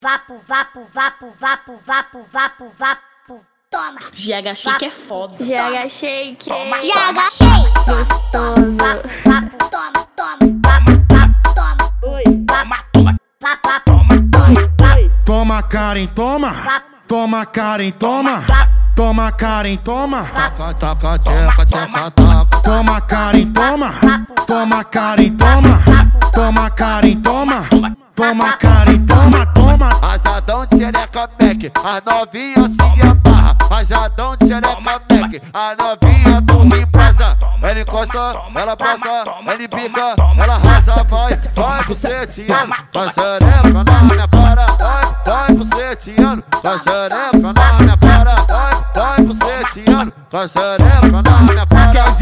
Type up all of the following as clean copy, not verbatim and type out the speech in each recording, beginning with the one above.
Vapo, vapo, vapo, vapo, vapo, vapo, vapo. Toma. GH Shake é foda. GH Shake. GH Shake. Gostoso. Vapo, toma, toma. Vapo, vapo, toma. Oi. Vapo, vapo, vapo, toma. Toma, Karen, toma. Toma, Karen, toma. Toma, Karen, toma. Taca, taca, tcheca, tcheca, taca. Toma, Karen, toma. Toma, Karen, toma. Toma, Karen, toma. Toma, Karen, toma, toma. Rajadão de xereca, Mac, as novinhas se amarra. Rajadão de xereca, Mac, as novinhas tudo em praça. Ela encosta, ela passa, ela pica, ela arrasa, vai buceteando, vai xereca na minha cara. Vai buceteando, vai xereca na minha cara. Vai buceteando, vai xereca na minha cara. Que é o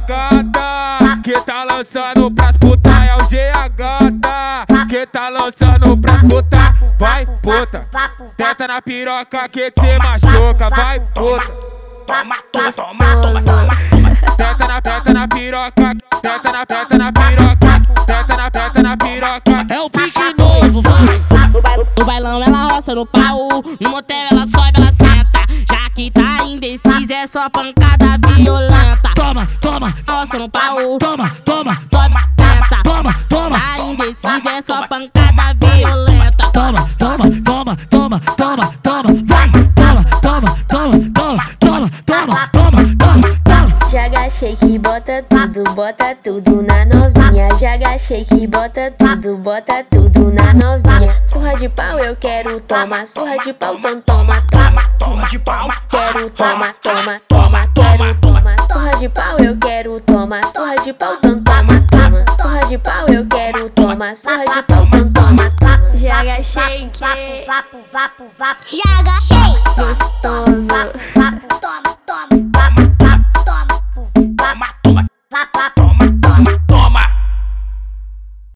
GH que tá lançando pras puta, é o GH que tá lançando pras puta. Vai puta, tenta na piroca que te machuca, vai puta. Toma, toma, toma, toma. Tenta na piroca, tenta na piroca, tenta na piroca. É o pique novo, vai. No bailão ela roça no pau, no motel ela sobe, ela senta. Já que tá indecisa é só pancada violenta. Toma, toma, roça no pau. Toma, toma, sobe, tenta. Toma, toma. Tá indecisa é só pancada violenta. Toma, toma, toma, toma, toma, toma, vai. Toma, toma, toma, toma, toma, toma, toma, toma, toma. GH Shake bota tudo na novinha. GH Shake bota tudo na novinha. Surra de pau eu quero, toma. Surra de pau, então toma, toma. Surra de pau. Quero, toma, toma, toma. Quero, toma. Surra de pau eu quero, toma. Surra de pau, então toma, toma. Surra de pau eu quero, toma. Surra de pau, então toma, toma. GH Shake. Vapo, vapo, vapo, vapo. GH Shake.